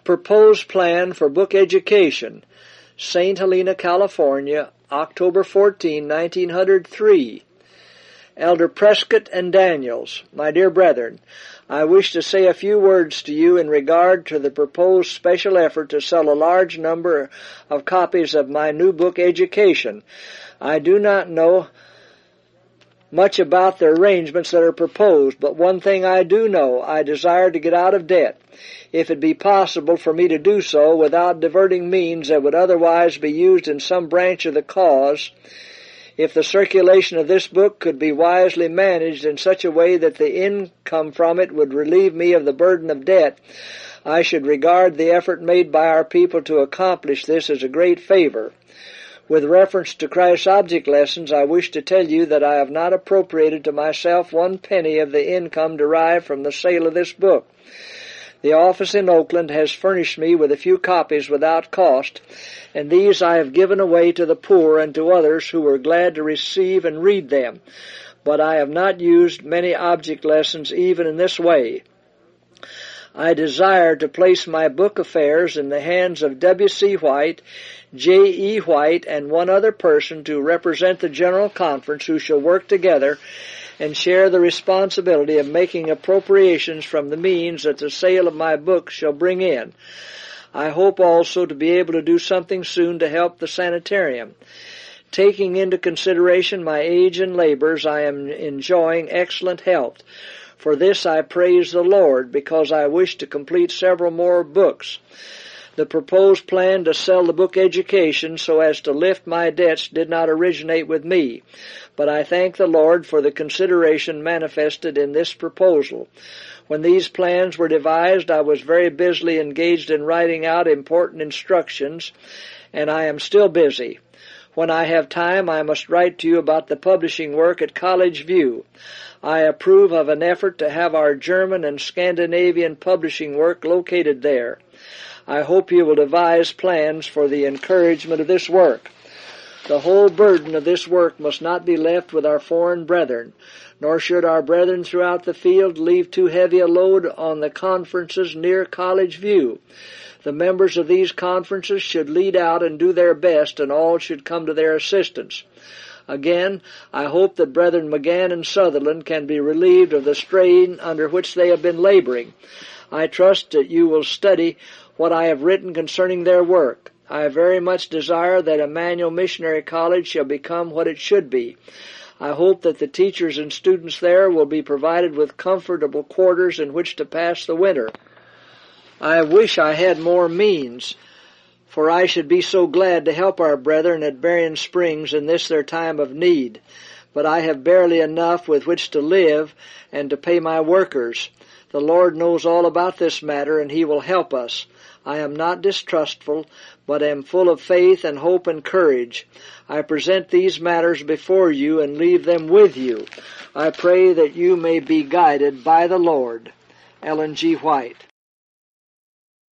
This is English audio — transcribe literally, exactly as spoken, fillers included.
Proposed Plan for Book Education, Saint Helena, California, October fourteenth, nineteen oh three. Elder Prescott and Daniels, my dear brethren, I wish to say a few words to you in regard to the proposed special effort to sell a large number of copies of my new book, Education. I do not know much about the arrangements that are proposed, but one thing I do know, I desire to get out of debt, if it be possible for me to do so without diverting means that would otherwise be used in some branch of the cause. If the circulation of this book could be wisely managed in such a way that the income from it would relieve me of the burden of debt, I should regard the effort made by our people to accomplish this as a great favor. With reference to Christ's Object Lessons, I wish to tell you that I have not appropriated to myself one penny of the income derived from the sale of this book. The office in Oakland has furnished me with a few copies without cost, and these I have given away to the poor and to others who were glad to receive and read them. But I have not used many object lessons even in this way. I desire to place my book affairs in the hands of W C White, J E White, and one other person to represent the General Conference, who shall work together and share the responsibility of making appropriations from the means that the sale of my book shall bring in. I hope also to be able to do something soon to help the sanitarium. Taking into consideration my age and labors, I am enjoying excellent health. For this I praise the Lord, because I wish to complete several more books. The proposed plan to sell the book Education so as to lift my debts did not originate with me, but I thank the Lord for the consideration manifested in this proposal. When these plans were devised, I was very busily engaged in writing out important instructions, and I am still busy. When I have time, I must write to you about the publishing work at College View. I approve of an effort to have our German and Scandinavian publishing work located there. I hope you will devise plans for the encouragement of this work. The whole burden of this work must not be left with our foreign brethren, nor should our brethren throughout the field leave too heavy a load on the conferences near College View. The members of these conferences should lead out and do their best, and all should come to their assistance. Again, I hope that Brethren McGann and Sutherland can be relieved of the strain under which they have been laboring. I trust that you will study what I have written concerning their work. I very much desire that Emmanuel Missionary College shall become what it should be. I hope that the teachers and students there will be provided with comfortable quarters in which to pass the winter. I wish I had more means, for I should be so glad to help our brethren at Berrien Springs in this their time of need. But I have barely enough with which to live and to pay my workers. The Lord knows all about this matter, and He will help us. I am not distrustful, but am full of faith and hope and courage. I present these matters before you and leave them with you. I pray that you may be guided by the Lord. Ellen G. White.